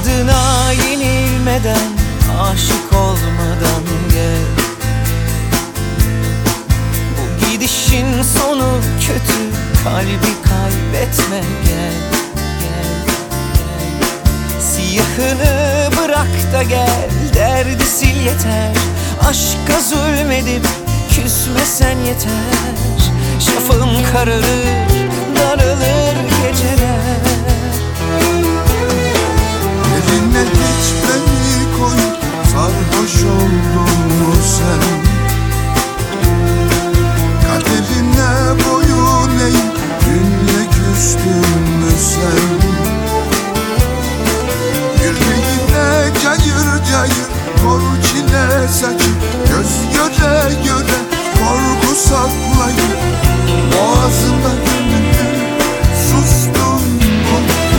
İnadına yenilmeden, aşık olmadan gel. Bu gidişin sonu kötü, kalbi kaybetme gel. Siyahını bırak da gel, derdi sil yeter. Aşka zulmedip küsmesen yeter. Şafağım kararır, daralır geceler. Eline hiç beni koy, sarhoş oldun mu sen? Kaderine boyun eğ, günle küstün mü sen? Yüreğine cayır cayır kor çile saçıp, göz göre göre korku saklayıp, boğazında gönlüm sustun mu?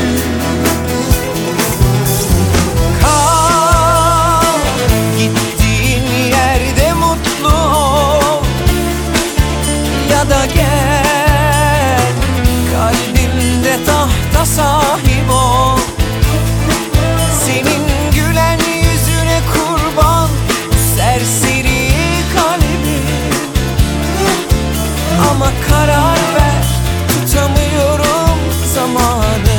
Kal, gittiğin yerde mutlu ol, ya da gel, kalbimde tahta sahip ol. Senin gülen yüzüne kurban serseri kalbim. Ama karar ver, tutamıyorum zamanı.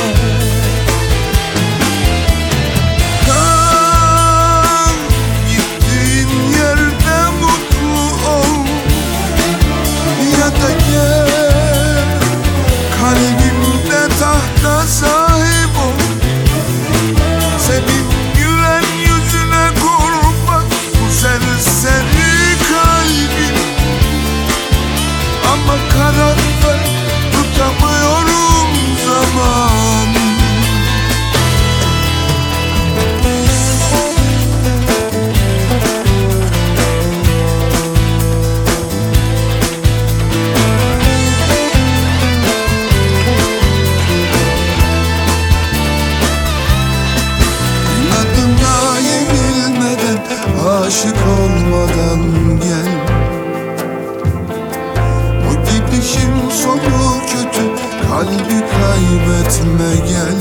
Kal, gittiğin yerde mutlu ol, ya da gel, kalbimde tahta sahip ol. Senin gülen yüzüne kurban bu serseri kalbim. Ama karar ver, tutamıyorum zamanı. İnadına yenilmeden, aşık olmadan gel. Bu gidişin sonu kötü, kalbi kaybetme gel.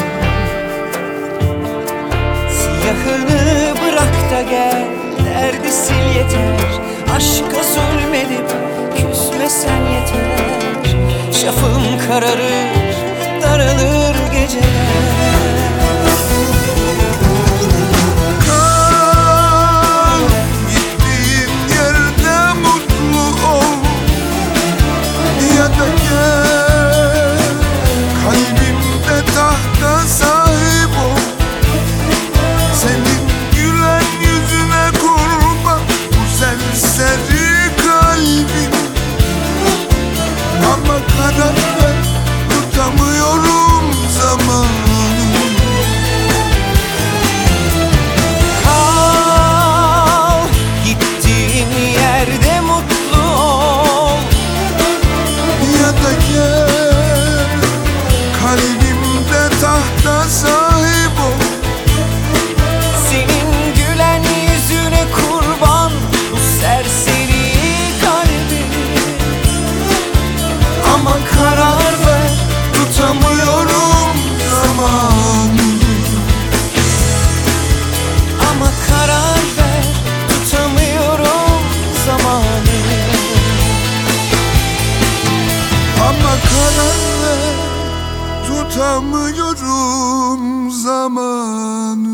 Siyahını bırak da gel, derdi sil yeter. Aşka zulmedip küsmesen yeter. Şafağım kararır, daralır geceler. Kal, gittiğin yerde mutlu ol, ya da gel, kalbimde tahta sahip ol. Senin gülen yüzüne kurban bu serseri kalbim. Ama karar ver, tutamıyorum zamanı. Kal, gittiğin yerde mutlu ol, Ya da gel, kalbimde tahta sahip ol. senin gülen yüzüne kurban bu serseri kalbim. Ama karar ver, Tutamıyorum zamanı. ama karar ver, tutamıyorum zamanı. Ama karar ver, tutamıyorum zamanı.